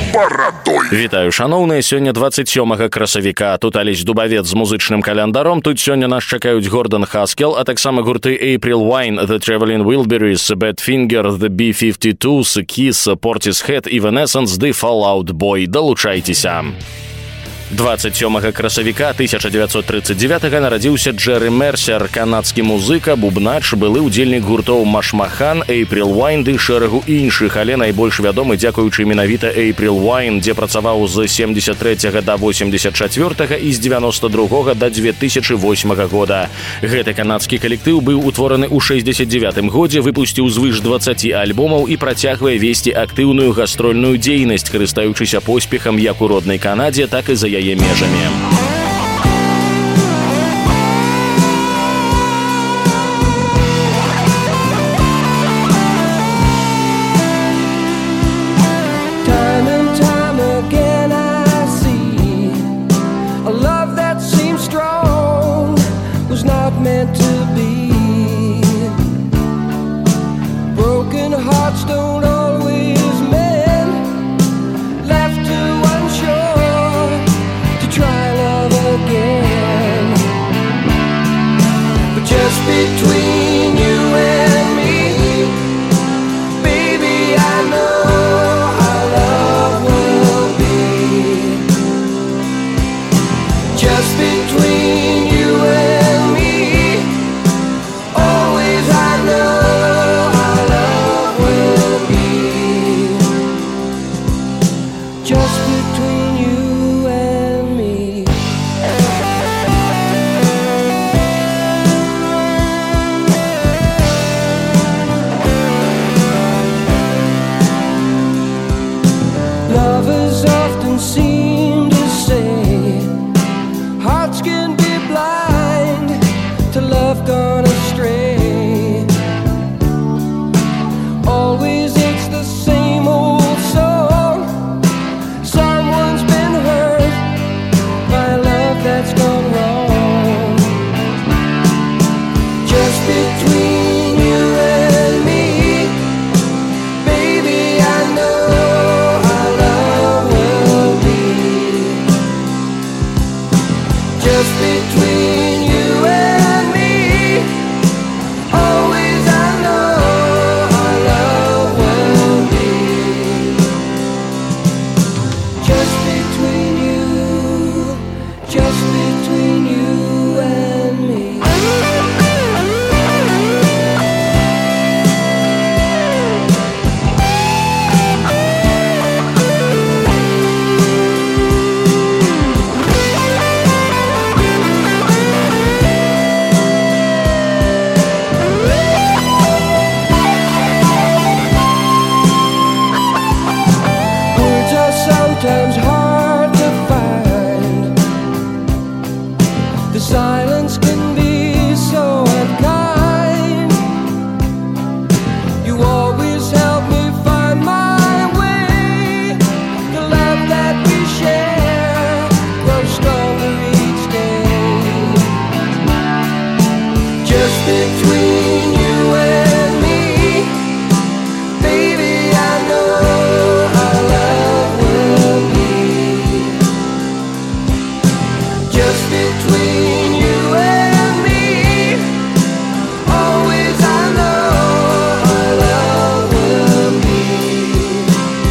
барадой. Вітаю, шаноўныя, сёння 27 красавіка. Тут Алесь Дубавец з музычным каляндаром. Тут сёння нас чакаюць Гордон Хаскел, а таксама гурты April Wine, The Traveling Wilburys, Badfinger, The B-52s, Kiss, Portishead, Evanescence, The Fall Out Boy. Далучайцеся. 27 красавіка 1939 нарадзіўся Джэры Мерсер, канадскі музыка, бубнач, былы ўдзельнік гуртоў Машмахан, April Wine ды шэрагу іншых, але найбольш вядомы дзякуючы менавіта April Wine, дзе працаваў з 73 да 84 і з 92 да 2008 года. Гэты канадскі калектыў быў утвораны ў 69 годзе, выпусціў звыш 20 альбомаў і працягвае весці актыўную гастрольную дзейнасць, карыстаючыся поспехам як у роднай Канадзе, так і за яе межамі. Between you and me, baby, I know how love will be. Just between you and me, always I know how love will be. Just between you and me. Lovers often seem to say hearts can be blind to love gone astray. Always it's the same old song. Someone's been hurt by a love that's gone wrong. Just between you and me, baby, I know just between you and me, always I know our love will be. Just between you and me. Sometimes hard to find. The silence can be so unkind. You always help me find my way. The love that we share grows stronger each day. Just between you and me, baby, I know our love will be. Just between you and me, always I know our love will be.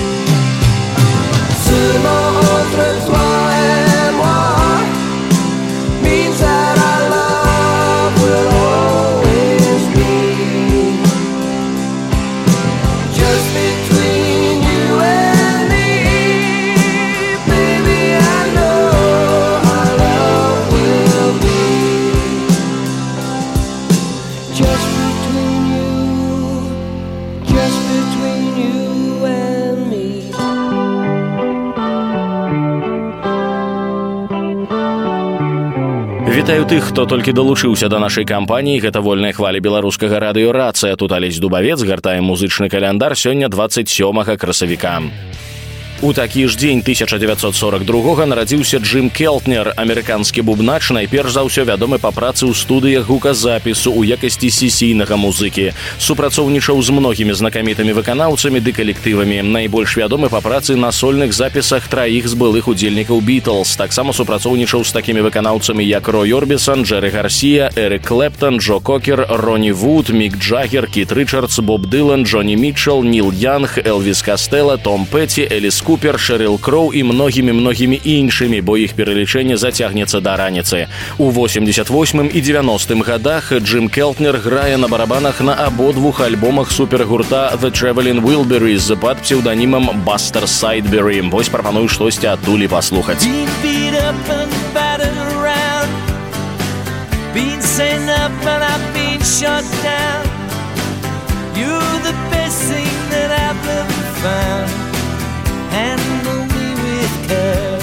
Seulement entre toi et moi means that our love will always be. Just between you and me, baby, I know our love will be. Just between you and me. Вітаю тых, хто толькі далучыўся да нашай кампаніі. Гэта вольная хваля беларускага радыё «Рацыя». Тут Алесь Дубавец, гартаем музычны каляндар сёння 27 красавіка. У такі ж дзень 1942 нарадзіўся Джим Келтнер, амерыканскі бубнач, найперш за ўсё вядомы па працы ў студыях гуказапісу ў якасці сесійнага музыкі. Супрацоўнічаў з многімі знакамітымі выканаўцамі ды калектывамі. Найбольш вядомы па працы на сольных запісах траіх з былых удзельнікаў Бітлз. Таксама супрацоўнічаў з такімі выканаўцамі, як Рой Орбісон, Джерри Гарсія, Эрик Клэптон, Джо Кокер, Ронні Вуд, Мік Джаггер, Кіт Ричардс, Боб Дилан, Джонні Мітчелл, Ніл Янг, Элвіс Кастэла, Том Петті, Эліс Купер, Шэрил Кроу і многімі іншымі, бо іх пералічэнне зацягнецца да раніцы. У 88 і 90-м гадах Джим Келтнер грае на барабанах на абодвух альбомах супергурта The Traveling Wilburys пад псеўданімам Бастер Сайдбері. Вось прапаную штосьці адтуль паслухаць. Been sent up and I've been shut down. You're the best thing that I've ever found. Handle me with care.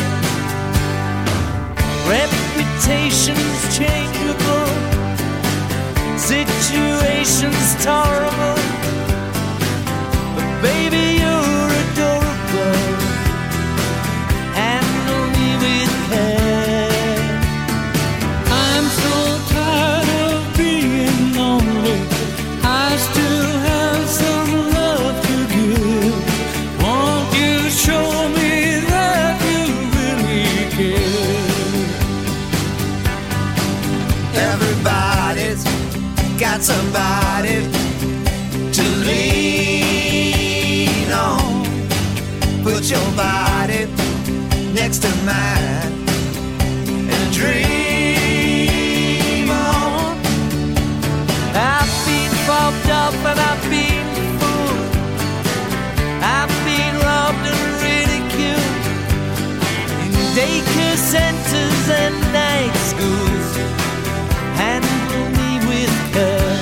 Reputation's changeable, situation's tolerable, but baby you're adorable. Handle me with care. I'm so tired of being lonely. I still have some love to give. Won't you show me that you really care? Everybody's got somebody to lean on. Put your body next to mine and dream on. I've been fobbed up and I've been fooled. I've been robbed and ridiculed in daycare centers and night schools. Handle me with care.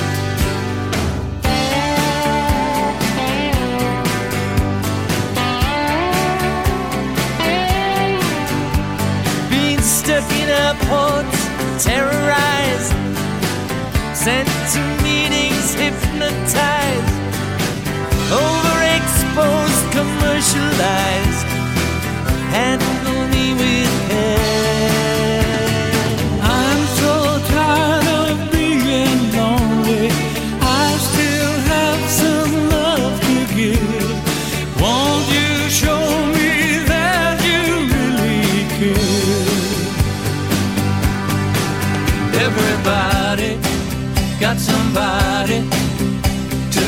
Been stuck in airports, terrorized, sent to meetings, hypnotized, overexposed, commercialized. Handle me with care. I'm so tired of being lonely. I still have some love to give. Won't you show me that you really care? Everybody got somebody To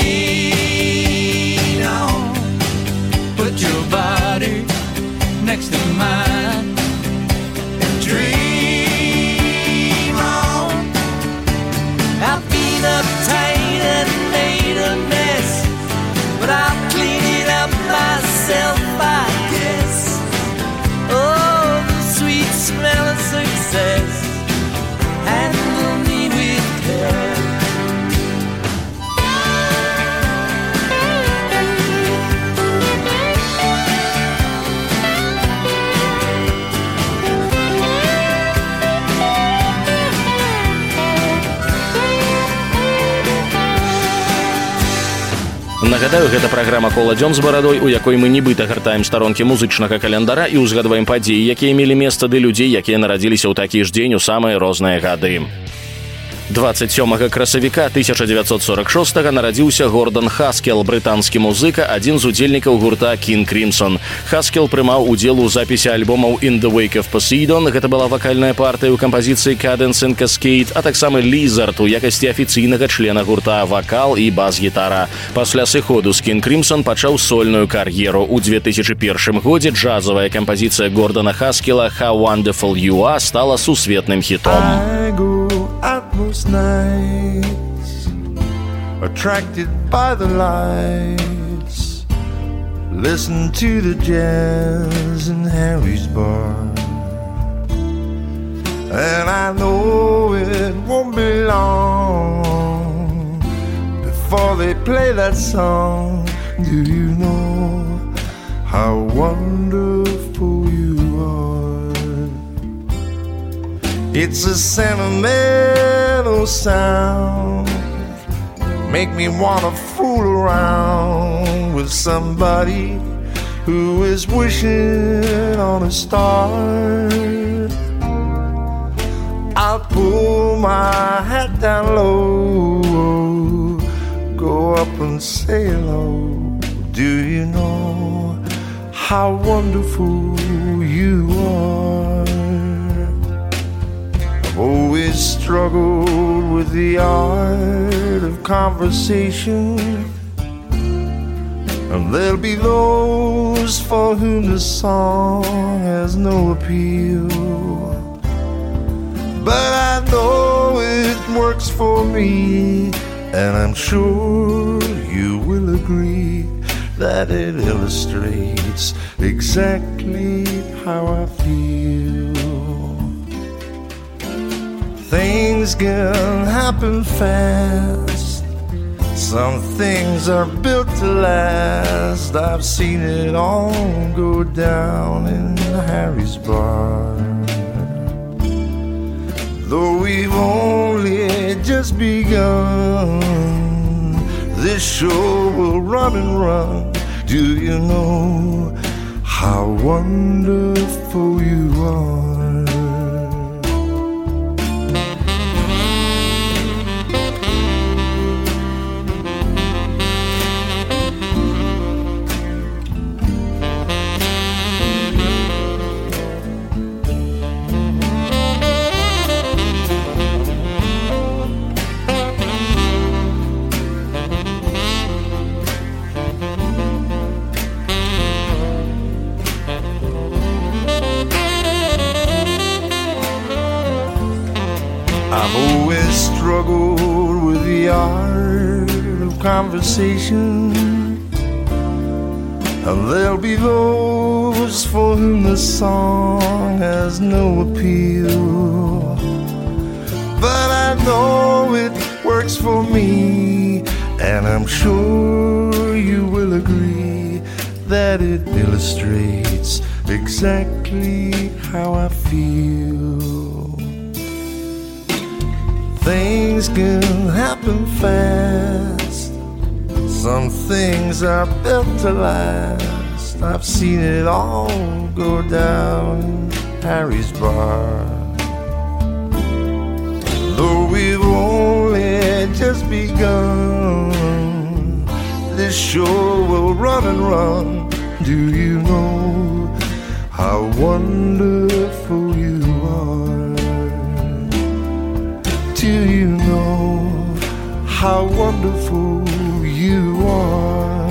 lean on. put your body next to mine And dream on. I've been uptight and made a mess, but I'll clean it up myself, I guess. Oh, the sweet smell of success. Handle me with care. Нагадаю, гэта праграма «Кола дзён з барадой», у якой мы нібыта гартаем старонкі музычнага календара і ўзгадваем падзеі, якія мелі месца, ды людзей, якія нарадзіліся ў такі ж дзень у самыя розныя гады. 27 красавіка 1946 нарадзіўся Гордан Хаскел, брытанскі музыка, адзін з удзельнікаў гурта King Crimson. Хаскел прымаў удзел у запісе альбомаў In the Wake of Poseidon, гэта была вакальная партыя ў кампазіцыі Cadence and Cascade, а таксама Lizard у якасці афіцыйнага члена гурта, вакал і бас-гітара. Пасля сыходу з King Crimson пачаў сольную кар'еру. У 2001 годзе джазавая кампазіцыя Гордана Хаскела How Wonderful You Are стала сусветным хітом. Out most nights, attracted by the lights, listen to the jazz in Harry's bar, and I know it won't be long before they play that song. Do you know how wonderful you are? It's a sentimental sound, make me wanna fool around with somebody who is wishing on a star. I'll pull my hat down low, go up and say hello. Do you know how wonderful you are? I've always struggled with the art of conversation, and there'll be those for whom the song has no appeal. But I know it works for me, and I'm sure you will agree that it illustrates exactly how I feel. Things can happen fast, some things are built to last. I've seen it all go down in Harry's bar. Though we've only just begun, this show will run and run. Do you know how wonderful you are? I've always struggled with the art of conversation, and there'll be those for whom the song has no appeal. But I know it works for me, and I'm sure you will agree that it illustrates exactly how I feel. Things can happen fast, some things are built to last. I've seen it all go down in Harry's bar. Though we've only just begun, this show will run and run. Do you know how wonderful you are? Do you know how wonderful you are?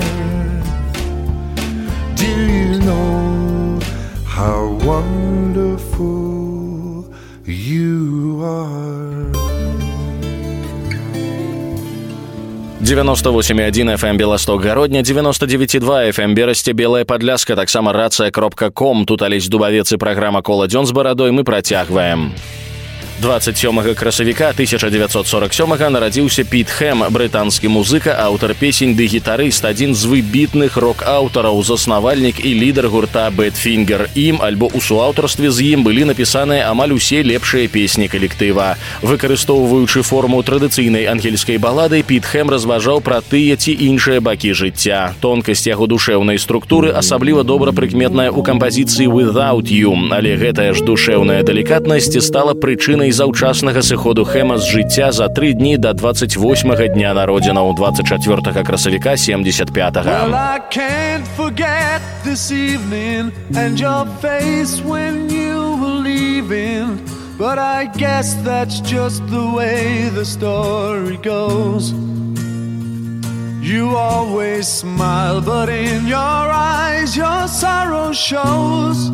Do you know how wonderful you are? 98,1 FM Белосток Гародня, 99,2 FM Берасце Белая Падляска, таксама рацыя.ком. Тут Алесь Дубавец і праграма «Кола дзён з барадой» мы працягваем. 27 красавіка 1947 нарадзіўся Піт Хэм, брытанскі музыка, аўтар песень ды гітарыст, адзін з выбітных рок-аўтараў, заснавальнік і лідар гурта Badfinger. Ім альбо ў суаўтарстве з ім былі напісаныя амаль усе лепшыя песні калектыва. Выкарыстоўваючы форму традыцыйнай ангельскай балады, Піт Хэм разважаў пра тыя ці іншыя бакі жыцця. Тонкасць яго душэўнай структуры асабліва добра прыкметная ў кампазіцыі «Without You», але гэтая ж душэўная далікатнасць стала прычынай заўчаснага сыходу Хэма з жыцця за 3 дні да 28-га дня народзінаў 24 красавіка 75-го. Well, I can't forget this evening and your face when you were leaving, but I guess that's just the way the story goes. You always smile, but in your eyes your sorrow shows.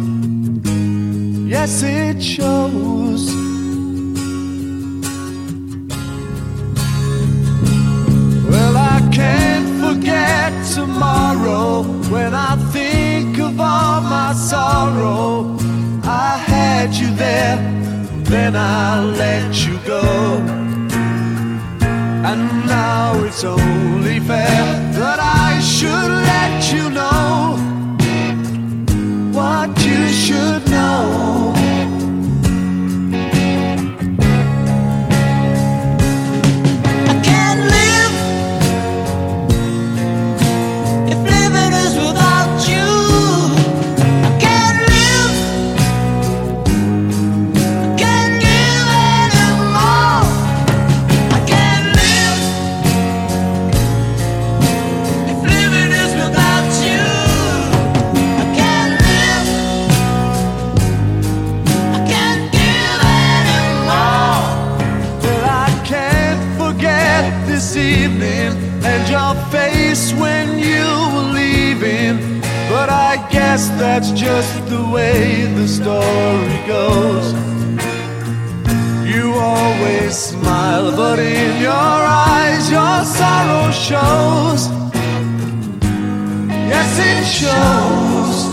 Yes, it shows. Well, I can't forget tomorrow when I think of all my sorrow. I had you there, then I let you go. And now it's only fair that I should let you know what you should know. You this evening and your face when you were leaving. But I guess that's just the way the story goes. You always smile, but in your eyes your sorrow shows. Yes, it shows.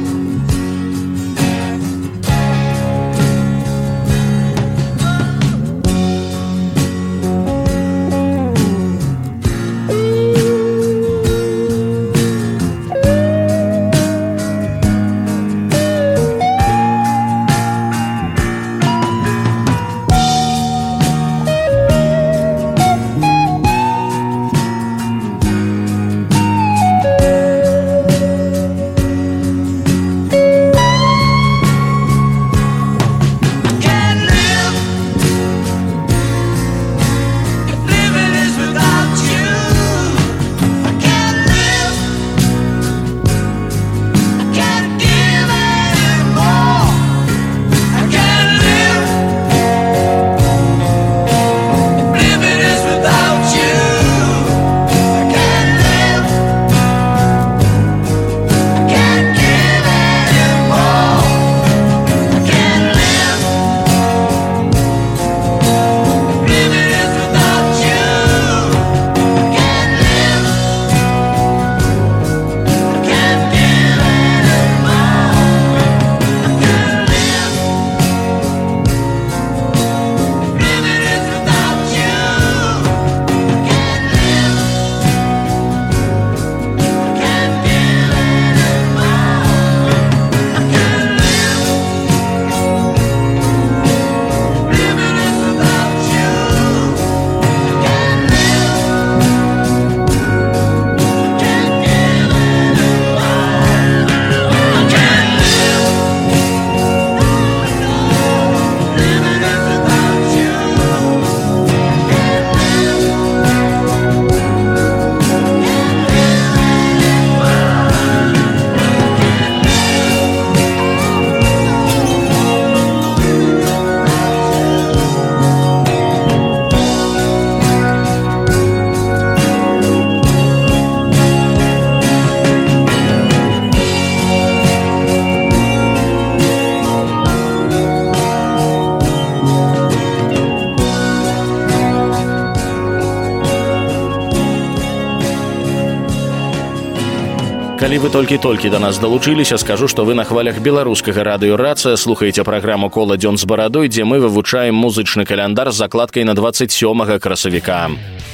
Калі вы толькі-толькі да нас далучыліся, скажу, што вы на хвалях беларускага радыё «Рацыя» слухаеце праграму «Кола дзён з барадой», дзе мы вывучаем музычны каляндар з закладкай на 27 красавіка.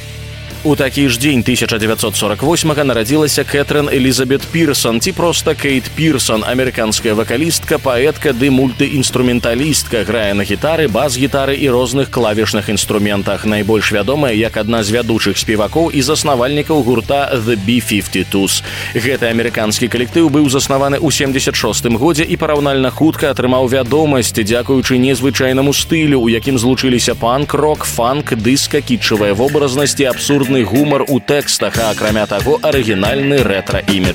У такі ж дзень 1948 нарадзілася Кэтрын Элізабет Пірсон, ці проста Кейт Пірсон, амерыканская вакалістка, паэтка ды мультыінструменталістка, грае на гітары, бас-гітары і розных клавішных інструментах. Найбольш вядомая як адна з вядучых спевакоў і заснавальнікаў гурта The B-52s. Гэты амерыканскі калектыў быў заснаваны ў 76 годзе і параўнальна хутка атрымаў вядомасць, дзякуючы незвычайнаму стылю, у якім злучыліся панк, рок, фанк, дыска, кітчавая вобразнасць і абсурдны гумар у тэкстах, а акрамя таго арыгінальны рэтра-імідж.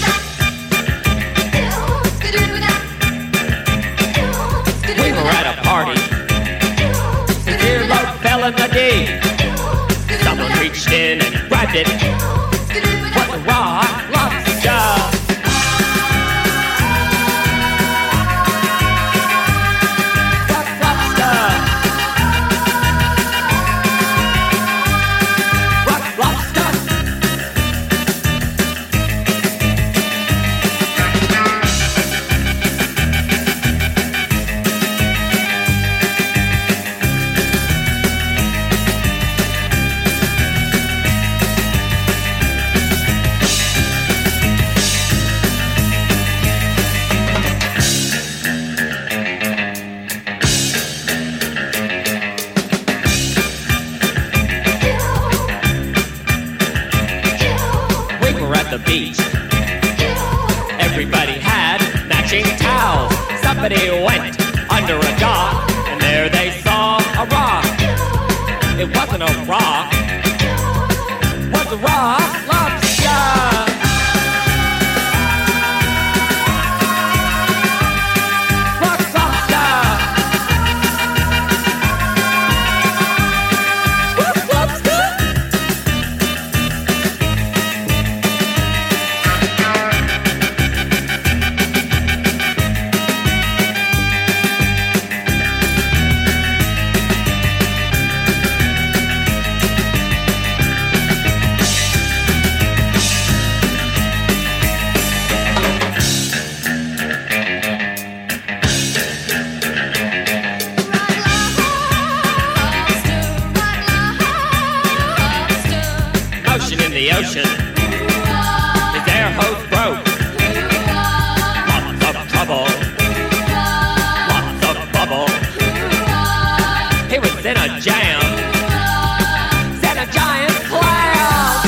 We were at a party. The earlobe fell in the day. Someone reached in and grabbed it. What a rock, lobster. Everybody had matching towels. Somebody went under a dock, and there they saw a rock. It wasn't a rock. It was a rock lobster. Rock lobster. Rock lobster. jam. Said a giant clam.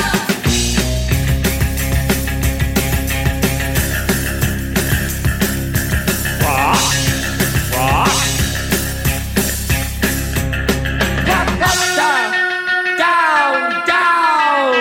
Rock, rock. Clap, clap, down, down.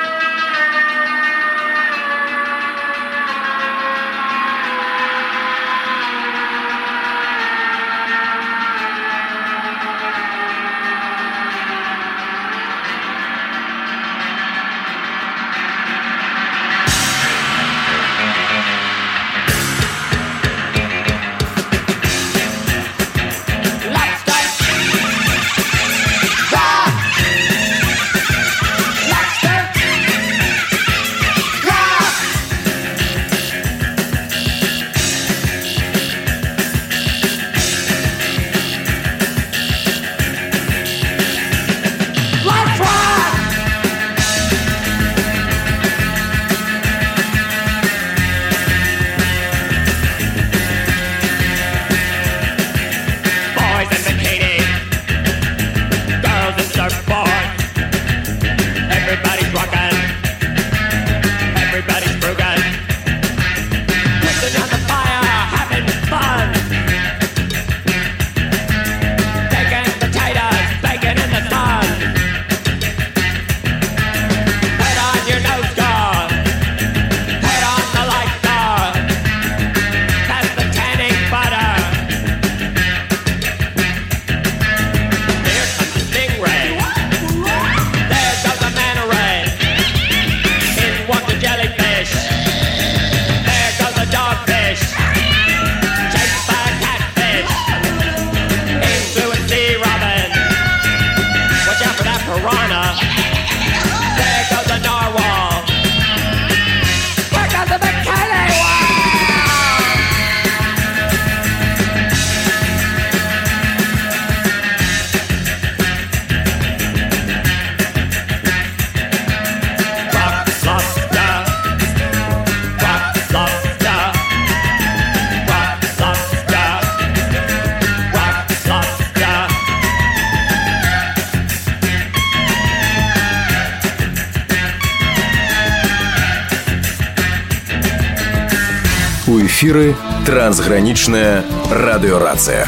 У эфіры трансгранічная радыёрацыя.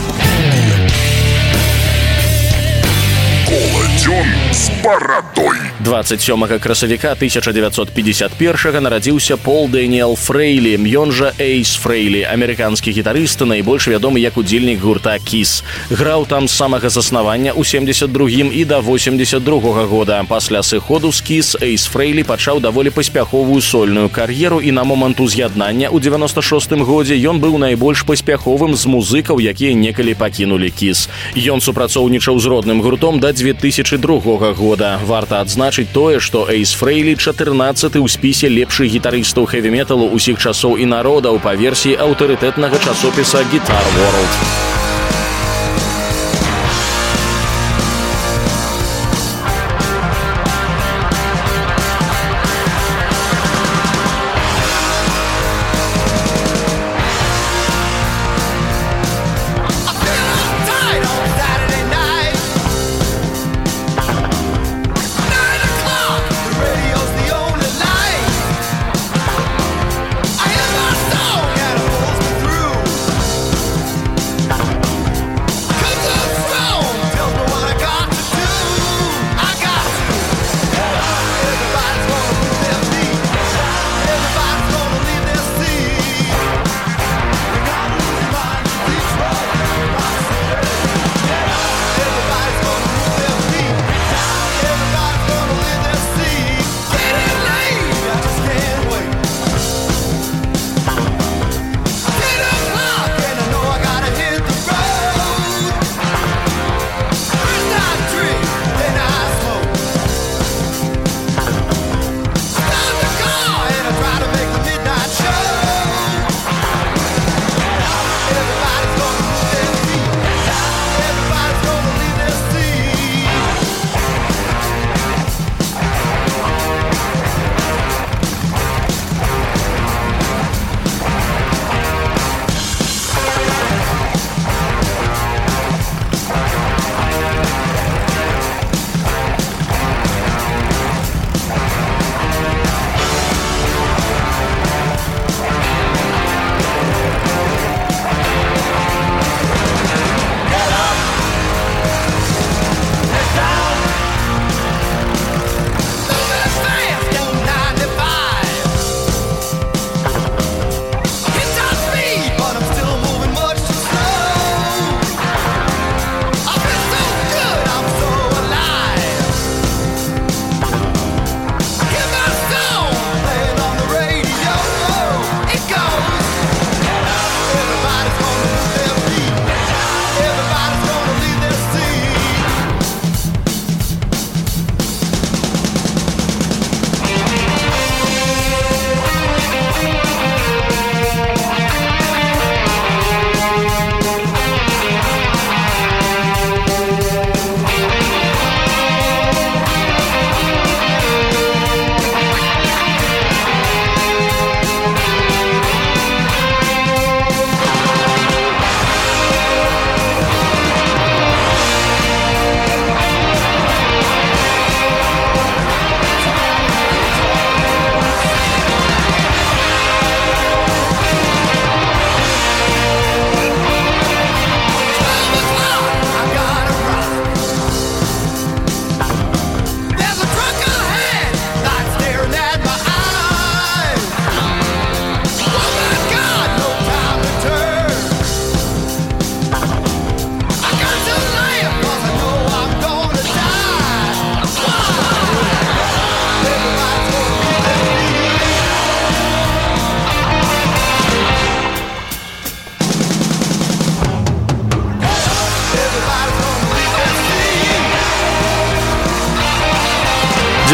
Коладзён з барадой. 27 красавіка 1951 нарадзіўся Пол Дэніэл Фрэйлі, ён жа Эйс Фрэйлі, амерыканскі гітарыст, найбольш вядомы як удзельнік гурта Kiss. Граў там з самага заснавання ў 72 і да 82 года. Пасля сыходу з Kiss Эйс Фрэйлі пачаў даволі паспяховую сольную кар'еру, і на момант уз'яднання ў 96 годзе ён быў найбольш паспяховым з музыкаў, якія некалі пакінулі Kiss. Ён супрацоўнічаў з родным гуртом да 2002 года. Варта адзначыць тое, што Эйс Фрэйлі 14-ы ў спісе лепшых гітарыстаў хэві-металу ўсіх часоў і народаў па версіі аўтарытэтнага часопіса Guitar World.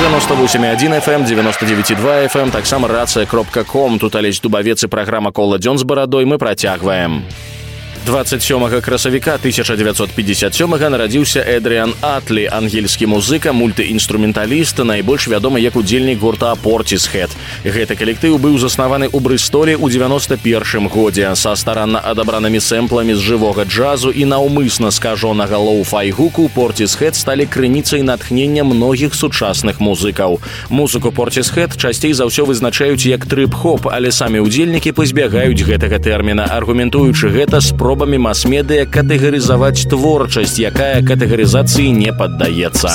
98,1 FM, 99,2 FM, таксама рацыя.ком. Тут Алесь Дубавец і праграма «Кола дзён з барадой». Мы працягваем. 27 красавіка 1957 нарадзіўся Эдрыан Атлі, ангельскі музыка, мультыінструменталіст, найбольш вядомы як удзельнік гурта Portishead. Гэты калектыў быў заснаваны ў Брыстолі ў 91 годзе. Са старанна адабранымі сэмпламі з жывога джазу і наўмысна скажонага лоу-фай гуку Portishead сталі крыніцай натхнення многіх сучасных музыкаў. Музыку Portishead часцей за ўсё вызначаюць як трып-хоп, але самі ўдзельнікі пазбягаюць гэтага тэрміна, аргументуючы гэта спробамі мас-медыя катэгарызаваць творчасць, якая катэгарызацыі не паддаецца.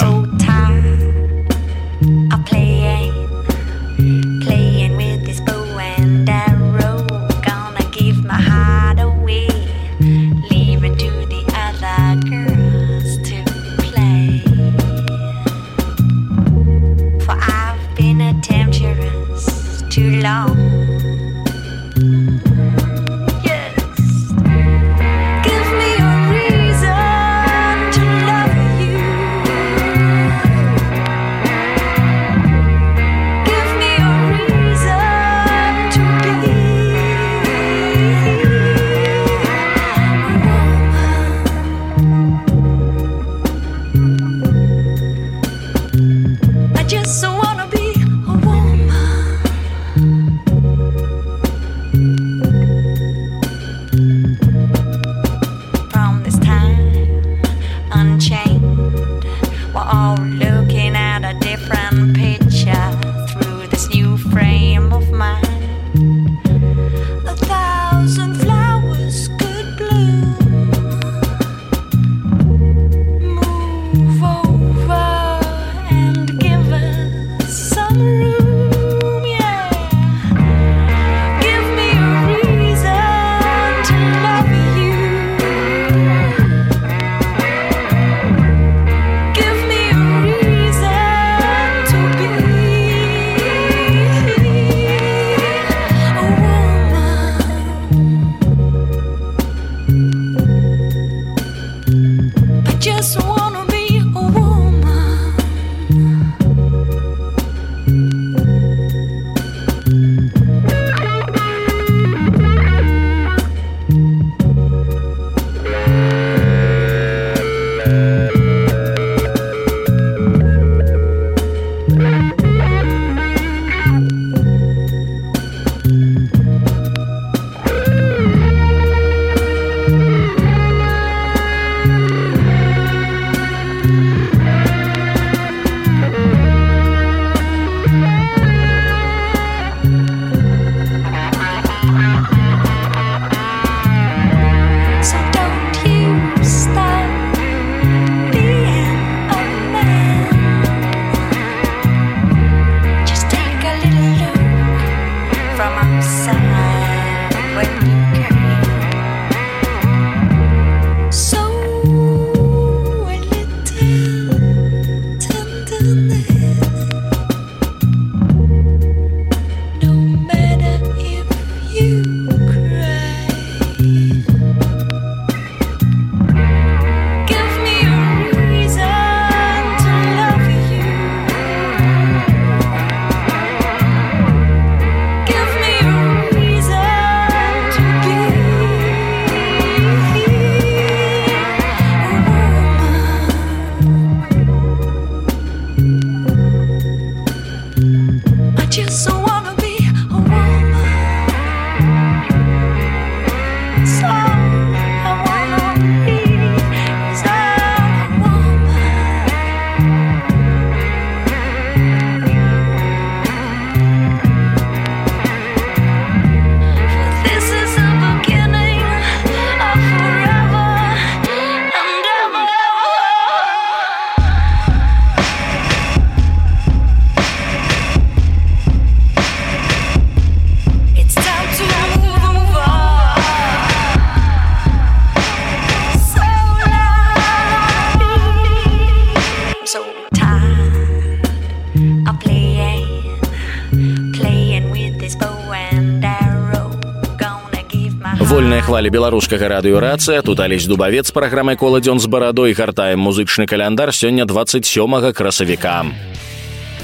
Вольныя хвалі беларускага радыёрацыя. Тут Алесь Дубавец з праграмай «Кола дзён з барадой». Гартаем музычны каляндар сёння 27 красавіка.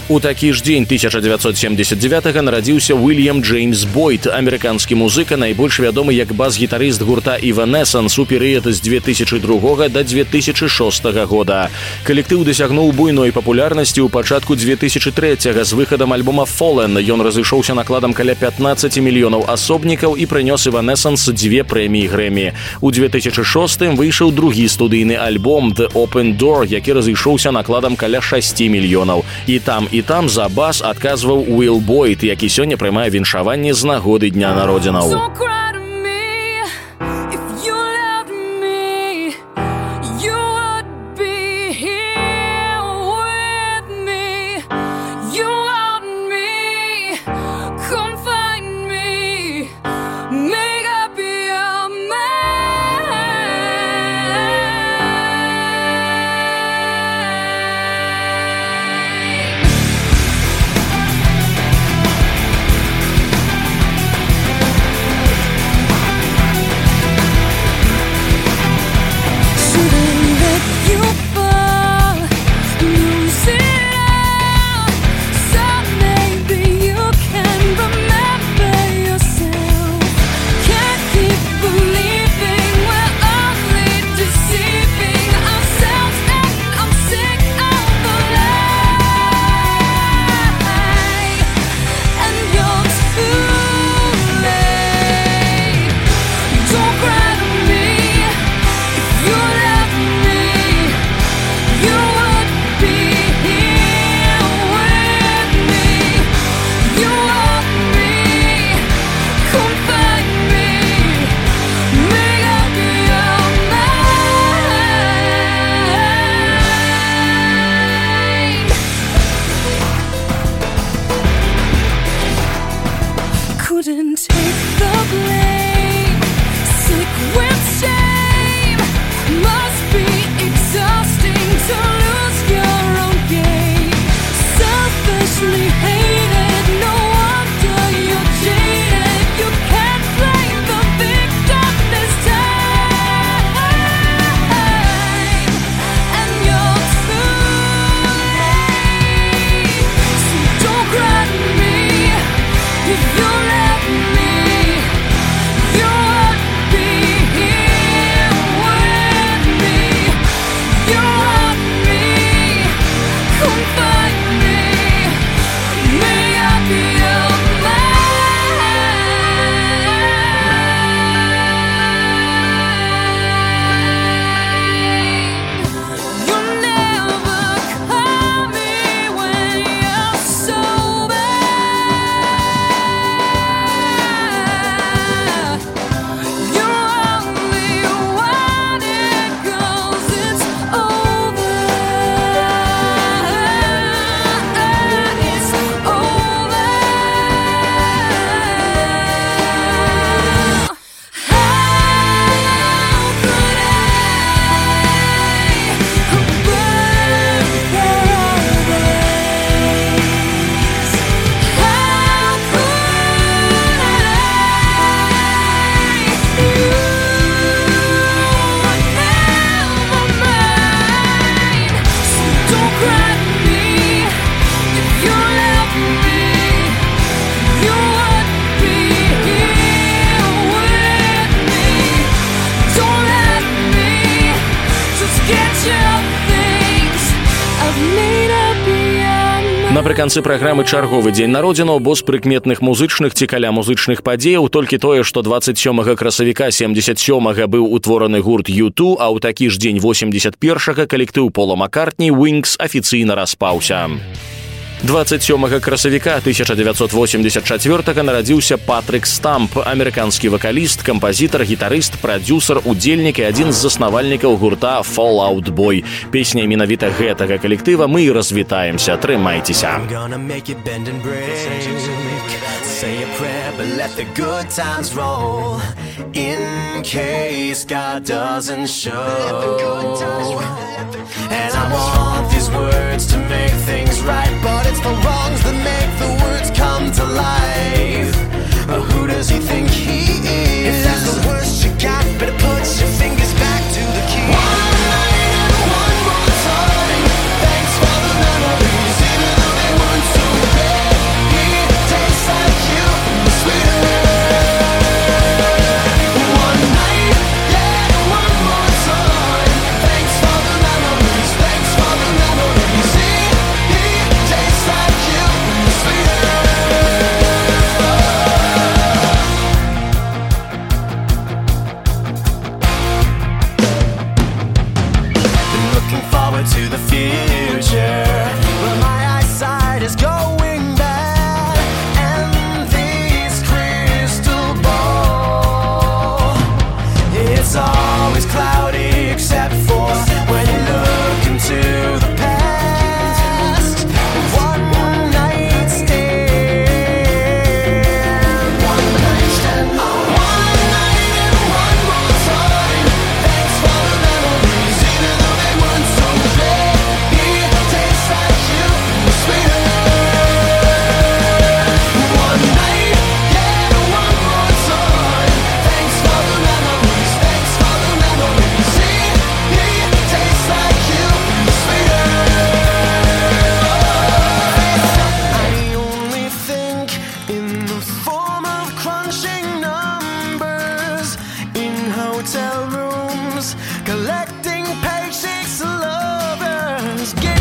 У такі ж дзень 1979 нарадзіўся Уильям Джеймс Бойд, амерыканскі музыка, найбольш вядомы як бас-гітарыст гурта Evanescence у перыяд з 2002 да 2006 года. Калектыў дасягнуў буйной папулярнасці ў пачатку 2003 з выхадам альбома Fallen. Ён разышоўся накладам каля 15 мільёнаў асобнікаў і прынёс Evanescence 2 прэміі Грэмі. У 2006 выйшаў другі студыйны альбом The Open Door, які разышоўся накладам каля 6 мільёнаў. І там за бас адказваў Уилл Бойд, які сёння прымае віншаванне з нагоды дня народзінаў. Напрыканцы праграмы чарговы дзень народзінаў, бо з прыкметных музычных ці каля музычных падзеяў толькі тое, што 27 красавіка 77-га быў утвораны гурт U2, а ў такі ж дзень 81-га калектыў Пола Маккартні Wings афіцыйна распаўся. 27 красавіка 1984 нарадзіўся Патрык Стамп, амерыканскі вакаліст, кампазітар, гітарыст, прадзюсар, удзельнік і адзін з заснавальнікаў гурта Fall Out Boy. Песняй менавіта гэтага калектыва мы і развітаемся. Трымайцеся. Say a prayer, but let the good times roll. In case God doesn't show. And I want these words to make things right, but it's the wrongs that make the words come to life. Who does he think he is? If that's the worst you got, better put your fingers back to the key. One night and one more time. Thanks for the memories, even though they weren't the future, but my eyesight is going bad, and this crystal ball, it's always cloudy except for when you look into the past. One night stand, one night stand, one night and one more time. Thanks for the memories, even though they weren't so great. It tastes like you, sweeter. One night, yeah, one more time. Thanks for the memories, thanks for the memories. It tastes like you, sweeter. I only think in the form of crunching numbers in hotel rooms, collecting paychecks to lovers.